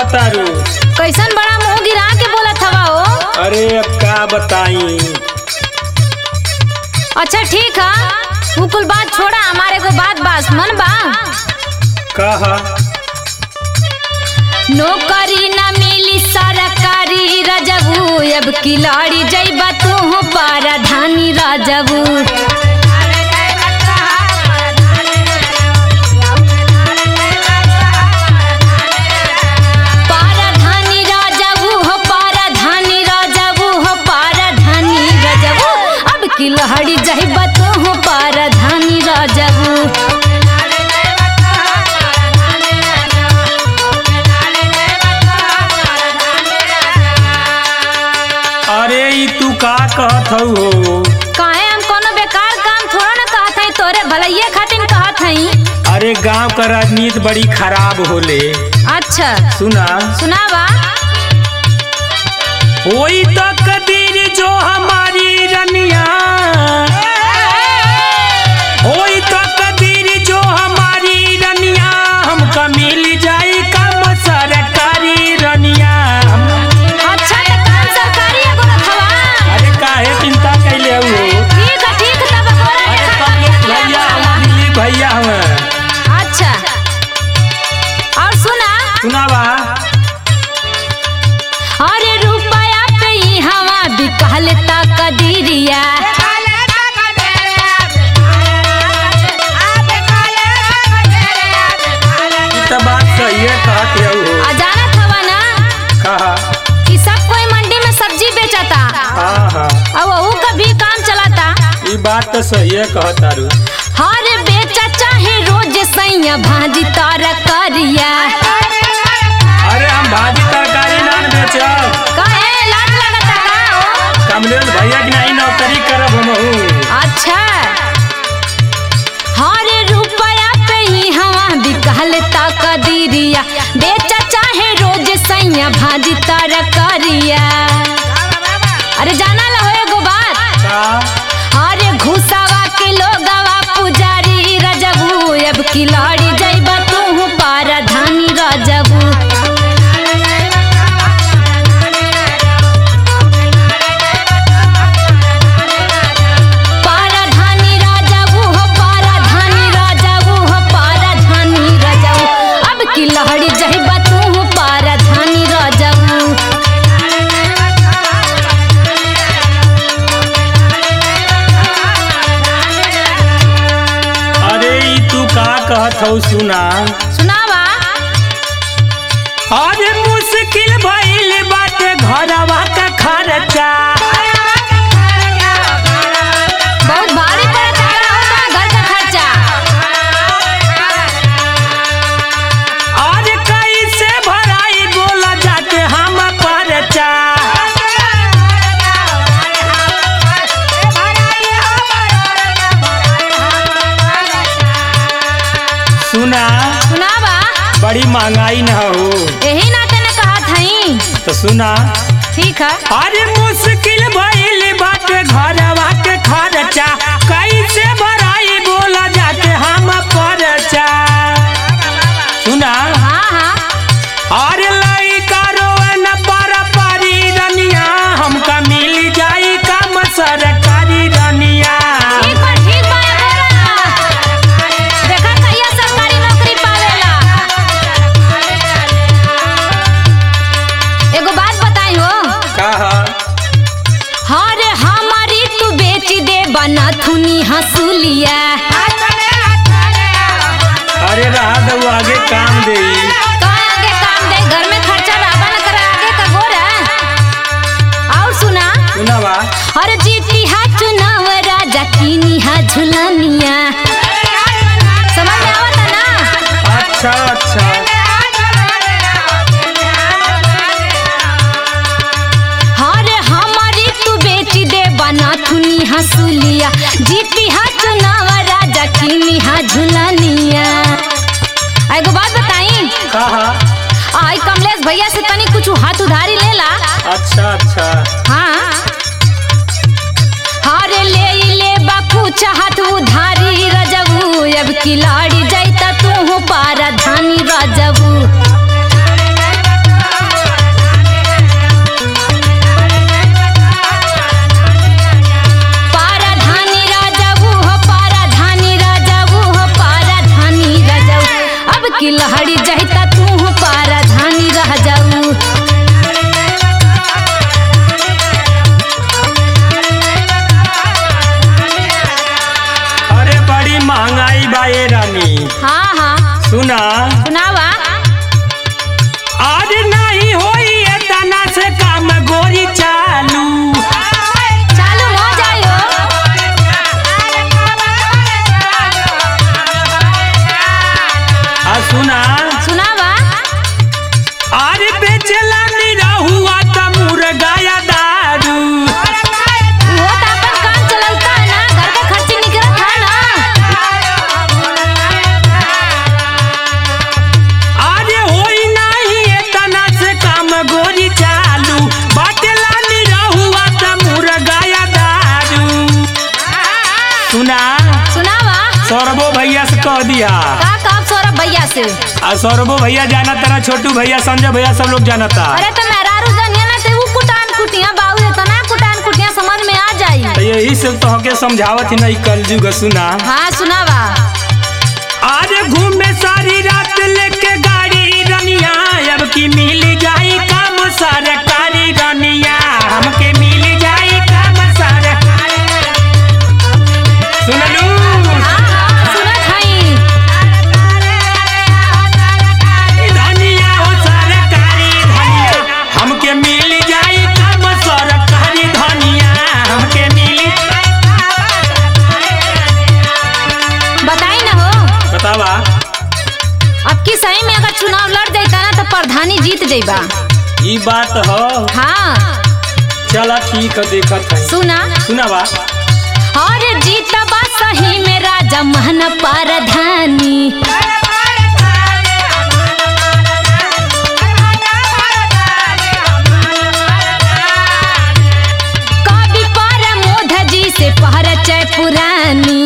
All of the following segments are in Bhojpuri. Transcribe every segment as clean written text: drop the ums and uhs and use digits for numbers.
कहतारू? कैसन बड़ा मुंह गिरा के बोलत हवा हो? अरे अब का बताई। अच्छा ठीक है, वो कुल बात छोड़ा, हमारे को बात मन बा। कहा नौकरी न मिली सरकारी रजबू, अब किलाड़ी जइबा तू पाराधानी रजबू। पाराधानी रजबू हो, पाराधानी रजबू हो, पाराधानी रजबू, अब किलाड़ी जइबा तू पाराधानी रजबू। अरे ई तू का कहत हो? काहे हम कोनो बेकार काम थोड़ा ना कहत हई, तोरे भलैये खातिर कहत हई। अरे गांव का राजनीति बड़ी खराब होले। अच्छा सुना सुनावा। होई तो कदीर जो हमारी रनिया, होई तो कदीर जो हमारी रनिया, हमका मिल जाई काम सरकारी रनिया। अच्छा तो काम सरकारी है गोरा थवा। अरे काहे चिंता कैले हो? ठीक तब गोरा अरे लेखा कब करके भैया लिया हम दिलीप भैया हमें। अच्छा और सुना। सुनावा। अरे रुपया पे ही हवा बिकाले ता कदीरिया। तो बात सही है, कहते हो। अजानत हवा ना कहा कि सब कोई मंडी में सब्जी बेचता, हाँ अब वहू का भी काम चलाता। ये बात तो सही है, कहतारू। हर बेचा चाहे रोज सैया भाजी तारा करिया। अरे हम भाजी तरकारी ना बेचब, काहे लाज लगता का हो? कमलेश भैया की नहीं नौकरी करब हमहू। अच्छा हर रुपया पे ही हवा बिकाले ता कदीरिया, बेचा चाहे रोज सैया भाजी तारा करिया। अरे जाना ला हो एगो बात। का अरे घुसावा के लोगवा पुजारी रजबू, अब किलाड़ी जइबा तू पाराधानी रजबू। पाराधानी रजबू हो, पाराधानी रजबू हो, पाराधानी रजबू, अब किलाड़ी जइबा तू पाराधानी रजबू। अरे ई तू का कहत हो? सुना। सुनावा। अरे मुश्किल भइल बाटे घरवा का खर्चा। बहुत भारी पड़ता है घर का खर्चा। अरे कैसे भराई बोला जाके हम परचा। सुना। सुनावा। बड़ी महंगाई न हो, यही नाते ने कहा थई। तो सुना। ठीक है। अरे मुश्किल भइल बाटे घरवा के खर्चा, कैसे भराई बोला जाके हम परचा। सुना। हाँ अरे लइका रोए न पारी रनिया, हमका मिल जाई काम सरकारी रनिया। ठीक बा गोरा। देखा कहिया सरकारी नौकरी पावेला। एगो बात बताई हो। कहा हरे हमारी तू बेच दे बना थुनी हंसुलिया। अरे रहा दो आगे काम दे। का आगे काम दे, घर में खर्चा बाबा न करे आगे का गोरा। और सुना। सुनावा। अरे जीती हा चुनाव राजा कीनी हा झुलनिया। समझ में आवता ना? अच्छा हरे हमारी तू बेच दे बना थुनी हंसुलिया, जीती हा चुनाव राजा कीनी हा झुलनिया। एगो बात बताई। कहा आई कमलेश भैया से तनी कुछ हाथ उधारी लेला। अच्छा हाँ हरे ले बापू चाहत उधारी रजबू, अब किलाड़ी जाइता तू पाराधानी रजबू। ये रानी हाँ हाँ सुना सुनावा। आज नहीं होई तना से काम गोरी चालू चालू हो जायो। सुना सुनावा। आज बेचला निरहुआ त मुर्गा या दारू वो तो अपन काम चलता है ना, घर का खर्च निकलत है ना। आज होई नहीं तना से काम गोरी चालू बाटेला निरहुआ त मुर्गा या दारू। सुना सुनावा। सौरभो भैया से कह दिया का काम सौरभ भैया से। और सौरभो भैया जाना तारा, छोटू भैया संजय भैया सब लोग जाना था। अरे तो मेहरारू जानिए ना ते वो कुटान कुटिया बाबू है तो ना कुटान कुटिया समझ में आ जाई। तो यही से तो हके समझावत ही नहीं कल जुग। सुना हाँ सुनावा। आज घूमे सारी रात लेके गाड़ी रनिया अब की मिल जाई काम सरकारी रनिया हमके मिल जाई काम सरकारी। सुनलू हाँ हाँ सुनत हई। धनिया हो सरकारी धनिया हमके मिल जाई काम सरकारी धनिया हमके मिल। बताई ना हो। बतावा अब की सही में अगर चुनाव लड़ जाता ना तो प्रधानी जीत जाइबा। ये बात हो। हाँ चला ठीक है देखत है। सुना। सुनावा और जीतबा सही में राजा महन प्रधानी। कवि प्रमोद जी से परिचय पुरानी।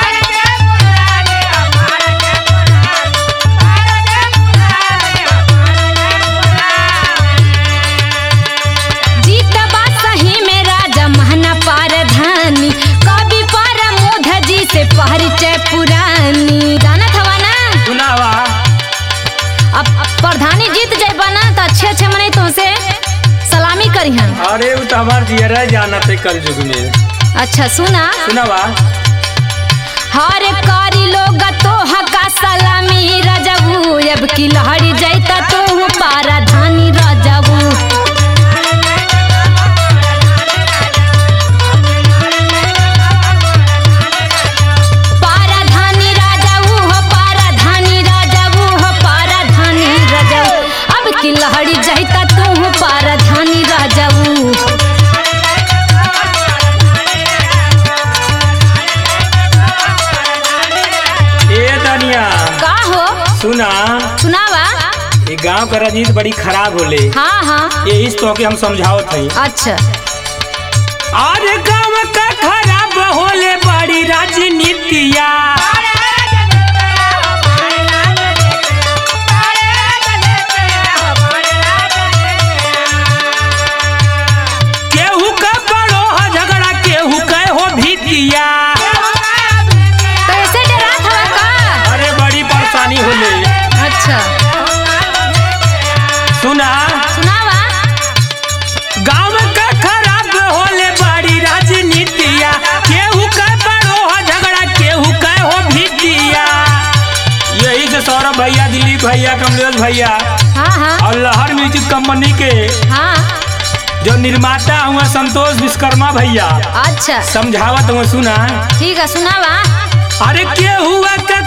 जीतबा सही में राजा महन प्रधानी। कवि प्रमोद जी से परिचय पुरानी। जानत हवा ना। सुनावा अब प्रधानी जीत जाइबा ना तो अच्छे अच्छे मने तुमसे सलामी करिहन। अरे वो तो हमार जियरा जाना थे कल जुग में। अच्छा सुना। सुनावा हरे कारी लोग तो हका सलामी रजबू अब की लहरी जाइता तो पाराधानी रजबू। पाराधानी राजाऊ हो पाराधानी राजाऊ हो पाराधानी रजबू अब की लहरी जाइता तो पाराधानी राजाऊ। ए दनिया का हो। सुना सुनावा। ये गांव का राजनीति बड़ी खराब होले। हाँ हाँ यही तो के हम समझावत हई। अच्छा। और गांव का खराब होले बड़ी राजनीतिया केहू का बड़ो हो झगड़ा केहू का हो भीतिया। तो ऐसे डरात हवा का। अरे बड़ी परेशानी होले। अच्छा सुना सुनावा। गांव का खराब होले बड़ी राजनीतिया केहू का बड़ो हो झगड़ा केहू का हो भीतिया। यही से सौरभ भैया दिलीप भैया कमलेश भैया हाँ हाँ और लहर म्यूजिक कंपनी के हाँ। जो निर्माता हुआ संतोष विश्वकर्मा भैया अच्छा समझावत हुआ। सुना ठीक है सुनावा। अरे केहू का